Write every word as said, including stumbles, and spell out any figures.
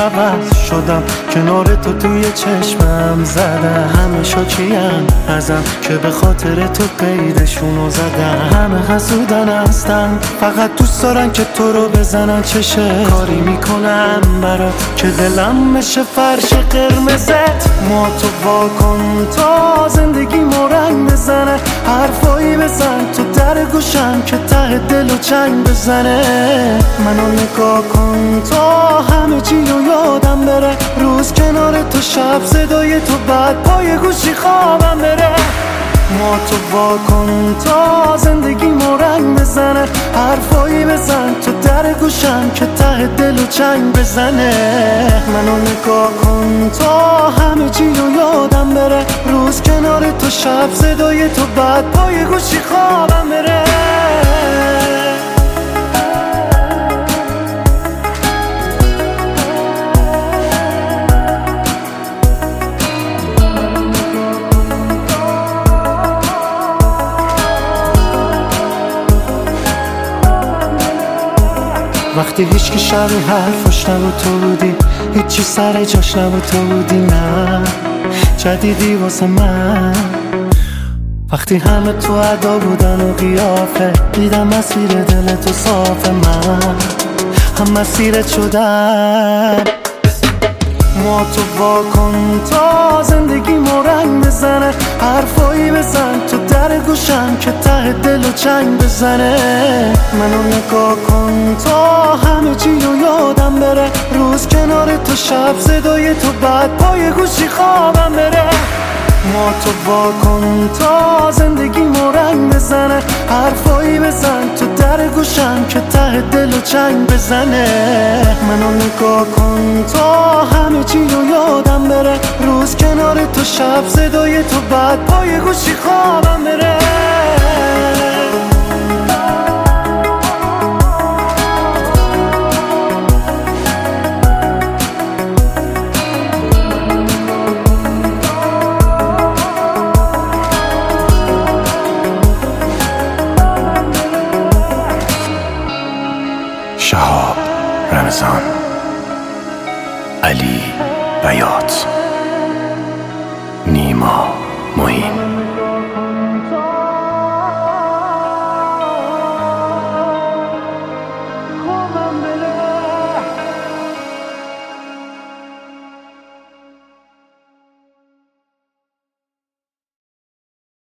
عوض شدم، کنار تو توی چشمم زدم. همه شاکیم ازم که به خاطر تو قیدشونو زدم. همه حسودن هستن، فقط دوست دارن که تو رو بزنن. چشه کاری میکنم برات که دلم بشه فرش قرمزت. ما تو واکن تا زندگی ما رنگ بزنه. حرفایی بزن تو در گوشم که ته دل و چنگ بزنه. منو نگاه کن تا همه چی رو یادم بره. روز کنار تو، شب صدای تو، بعد پای گوشی خوابم بره. ما تو واکن تا زندگی ما رنگ بزنه. حرفایی بزن تو در گوشم که ته دل و چنگ بزنه. منو نگاه کن تا همه چی رو یادم بره. روز کنار تو، شب صدای تو، بعد پای گوشی خوابم بره. وقتی هیچکی شبیه حرفش نبود تو بودی، هیچی سر جاش نبود تو بودی. نه جدیدی واسه من. وقتی همه تو ادا بودن و قیافه، دیدم مسیر دل تو صافه. من هم مسیرت شدم. ما تو واکن تا زندگی ما رنگ بزنه. حرفایی بزن تو در گوشم که ته دل و چنگ بزنه. منو نگاه کن تا همه چی رو یادم بره. روز کنار تو، شب صدای تو، بعد پای گوشی خوابم بره. ما تو واکن تا زندگی ما رنگ بزنه. حرفایی بزن تو در گوشم که ته دل و چنگ بزنه. منو نگاه کن تا همه چی رو یادم بره. روز کنار تو، شب صدای تو، بعد پای گوشی خوابم بره. شهاب رمضان، علی بیات، نیما معین.